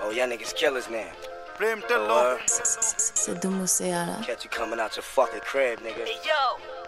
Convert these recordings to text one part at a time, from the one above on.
Oh, y'all niggas killers now. Prem Tillo. Sidhu Moosewala. Catch you coming out your fucking crib, nigga. Hey yo,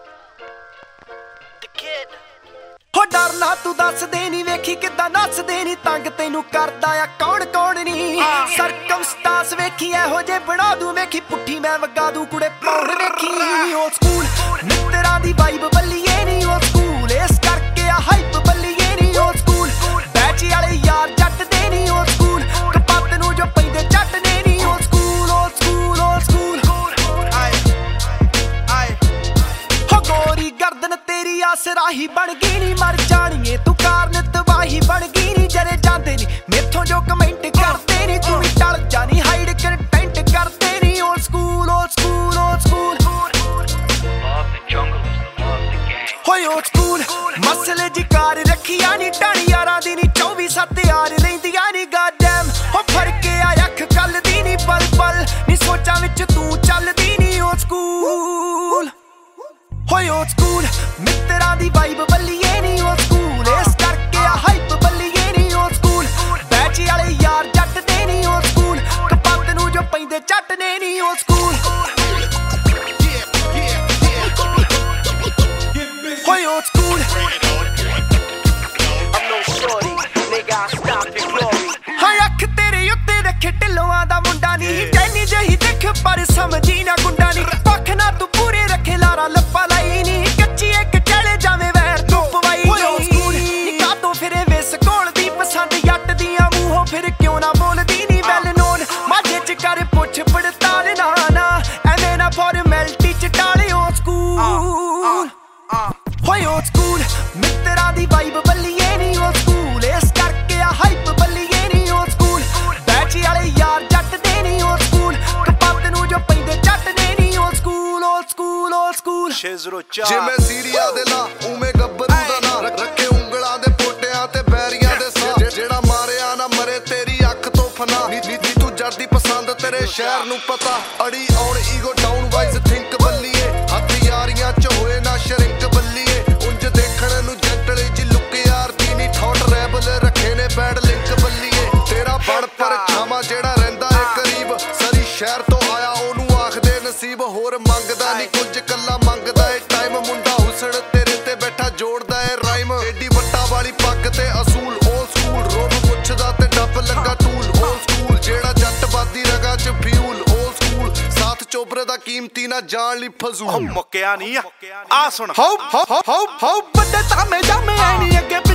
the kid. ਹੋ ਡਰਨਾ ਤੂੰ ਦੱਸਦੇ ਨਹੀਂ ਵੇਖੀ ਕਿੱਦਾਂ ਨੱਚਦੇ ਨਹੀਂ ਤੰਗ ਤੈਨੂੰ ਕਰਦਾ ਆ ਕੌਣ ਕੌਣ ਨਹੀਂ ਸਰਕਮਸਟੈਂਸ ਵੇਖੀ ਇਹੋ ਜੇ ਬਣਾ ਦੂੰ ਵੇਖੀ ਪੁੱਠੀ ਮੈਂ ਵਗਾ ਦੂੰ ਕੁੜੇ ਪੌੜ ਵੇਖੀ ਓ ਸਕੂਲ ਮਿੱਤਰਾਂ ਦੀ ਵਾਈਬ ਬੱਲੀਏ ਨਹੀਂ ਓ ਸਕੂਲ ਇਸ ਕਰਕੇ ਆ ਹਾਈਪ ਬੱਲੀਏ ਨਹੀਂ ਓ ਸਕੂਲ ਬੈਚ ਵਾਲੇ ਯਾਰ ਜੱਟ ਦੇ ਨਹੀਂ ਓ ਸਕੂਲ ਕਪੱਤ ਨੂੰ ਜੋ ਪੈਂਦੇ ਜੱਟ ਨੇ ਨਹੀਂ ਓ ਸਕੂਲ ਓ ਸਕੂਲ ਓ ਸਕੂਲ ਆਏ ਹੋ ਗੋਰੀ ਗਰਦਨ ਤੇਰੀ ਆਸਰਾਹੀ ਬਣ ਗਈ ਨੀ ਮਰ ਜਾਣੀਏ ਤੂੰ ਕਾਰਨ ਤਬਾਹੀ ਬਣ ਗਈ ਨੀ ਜਰੇ ਜਾਂਦੇ ਨੀ ਮੇਥੋਂ ਜੋ ਕਮੈਂਟ ਕਰਦੇ ਨੀ ਤੂੰ ਵੀ ਟਲ ਜਾਣੀ ਹਾਈਡ ਕੰਟੈਂਟ ਕਰਦੇ ਨੀ ਓ ਸਕੂਲ ਓ ਸਕੂਲ ਓ ਸਕੂਲ ਹੋਏ ਓ ਸਕੂਲ ਮਸਲੇ ਜੀ ਕਾਰ ਰੱਖੀਆਂ ਨੀ ਢਾਣੀ ਯਾਰਾਂ ਦੀ ਨੀ 24/7 ਯਾਰ ਰਹਿੰਦੀਆਂ ਨੀ ਗਾਡਮ ਹੋ ਫਰਕ ਆ ਅੱਖ ਕੱਲ ਦੀ ਨੀ ਪਲ ਪਲ ਨੀ ਸੋਚਾਂ ਵਿੱਚ ਤੂੰ ਚੱਲਦੀ ਨੀ ਓ ਸਕੂਲ ਹੋਏ ਓ ਸਕੂਲ ਮਿੱਤਰਾਂ ਦੀ ਵਾਈਬ ਬੱਲੀਏ ਨਹੀਂ ਓ ਸਕੂਲ ਇਸ ਕਰਕੇ ਆ ਹਾਈਪ ਬੱਲੀਏ ਨਹੀਂ ਓ ਸਕੂਲ ਬੈਚ ਵਾਲੇ ਯਾਰ ਜੱਟ ਦੇ ਨਹੀਂ ਓ ਸਕੂਲ ਕਪੱਤ ਨੂੰ ਜੋ ਪੈਂਦੇ ਜੱਟ ਨੇ ਨਹੀਂ ਓ ਸਕੂਲ ਹੋਏ ਓ school I'm no shorty, nigga, I stop your glory. ਹਾਂ ਅੱਖ ਤੇਰੇ ਉੱਤੇ ਰੱਖੇ ਢਿੱਲੋਆਂ ਦਾ ਮੁੰਡਾ ਨਹੀਂ ਜੈਨੀ ਜਹੀ ਦੇਖ ਪਰ ਸਮਝੀ ਨਾ ਗੁੰਡਾ ਨਹੀਂ ਪੱਖ ਨਾ ਤੂੰ ਪੂਰੇ ਰੱਖੇ ਲਾਰਾ ਲੱਪਾ ਲਾਈ ਨਹੀਂ ਕੱਚੀ ਇੱਕ ਚਲੇ ਜਾਵੇਂ ਵੈਰ ਤੂੰ ਪਵਾਈ ਨਹੀਂ ਕਾਤੋਂ ਫਿਰੇ ਵੇਸ ਕੋਲ ਦੀ ਪਸੰਦ ਜੱਟ ਦੀਆਂ ਮੂੰਹੋਂ ਫਿਰ ਕਿਉਂ ਨਾ ਬੋਲਦੀ ਨਹੀਂ ਵੈਲ ਨੋਨ ਮਾਝੇ ਚ ਕਰ ਪੁੱਛ ਪੜਤਾਲ ਨਾ ਐਵੇਂ ਨਾ ਫਾਰਮੈਲਿਟੀ ਚ ਟਾਲਿਓ ਸਕੂਲ ਹੋਏ ਓ ਸਕੂਲ ਮਿੱਤਰਾਂ ਦੀ ਵਾਈਬ ਬੱਲੀਏ ਨਹੀਂ ਓ ਸਕੂਲ ਇਸ ਕਰਕੇ ਆ ਹਾਈਪ ਬੱਲੀਏ ਨਹੀਂ ਓ ਸਕੂਲ ਬੈਚ ਵਾਲੇ ਯਾਰ ਜੱਟ ਦੇ ਨਹੀਂ ਓ ਸਕੂਲ ਕਪੱਤ ਨੂੰ ਜੋ ਪੈਂਦੇ ਜੱਟ ਨੇ ਨਹੀਂ ਓ ਸਕੂਲ ਓ ਸਕੂਲ ਓ ਸਕੂਲ 604 ਜਿਵੇਂ ਸੀਰੀਆ ਦੇ ਲਾ ਉਵੇਂ ਗੱਭਰੂ ਦਾ ਨਾਂ ਰੱਖੇ ਉਂਗਲਾਂ ਦੇ ਪੋਟਿਆਂ ਤੇ ਬੈਰੀਆਂ ਦੇ ਸਾਹ ਜਿਹੜਾ ਮਾਰਿਆ ਨਾ ਮਰੇ ਤੇਰੀ ਅੱਖ ਤੋਂ ਫਨਾ ਨੀ ਤੂੰ ਜੱਟ ਦੀ ਪਸੰਦ ਤੇਰੇ ਸ਼ਹਿਰ ਨੂੰ ਪਤਾ ਅੜੀ ਆਉਣ ਈਗੋ ਡਾਊਨ ਵਾਈਜ਼ ਥਿੰਕ ਬੱਲੀਏ ਹੱਥ ਯਾਰੀਆਂ ਚ ਹੋਏ ਨਾ ਸ਼ਰਿੰਕ ਬੱਲੀਏ ਉਂਝ ਦੇਖਣ ਨੂੰ ਜੰਟਲੇ ਜੀ ਲੁੱਕ ਯਾਰ ਦੀ ਨੀ ਠੋਟ ਰੈਬਲ ਰੱਖੇ ਨੇ ਬੈਡ ਲਿੰਕ ਬੱਲੀਏ ਤੇਰਾ ਬਣ ਪਰ ਛਾਵਾਂ ਜਿਹੜਾ ਰਹਿੰਦਾ ਏ ਕਰੀਬ ਸਰੀ ਸ਼ਹਿਰ ਤੋਂ ਆਇਆ ਉਹਨੂੰ ਆਖਦੇ ਨਸੀਬ ਹੋਰ ਮੰਗਦਾ ਨੀ ਕੁਝ ਕੱਲਾ ਮੰਗਦਾ ਏ ਟਾਈਮ ਮੁੰਡਾ ਹੁਸਨ ਤੇਰੇ ਤੇ ਬੈਠਾ ਜੋੜਦਾ ਏ ਰਾਈਮ ਏਡੀ ਵੱਟਾ ਵਾਲੀ ਪੱਗ ਤੇ ਅਸੂਲ ਓ ਸਕੂਲ ਰੋਬ ਪੁੱਛਦਾ ਤੇ ਡੱਬ ਲੱਗਾ ਟੂਲ ਓ ਸਕੂਲ ਜਿਹੜਾ ਜੱਟ ਬਾਦੀ ਰਗਾ ਚ ਫਿਊਲ ਓ ਸਕੂਲ ਸਾਥ ਚੋਬਰੇ ਦਾ ਕੀਮਤੀ ਨਾ ਜਾਣ ਲਈ ਫਜ਼ੂਲ ਮੁੱਕਿਆ ਨਹੀਂ ਆ ਸੁਣ ਹੋ ਵੱਡੇ ਤਾਮੇ ਜਾਮੇ ਐ ਨੀ ਅੱਗੇ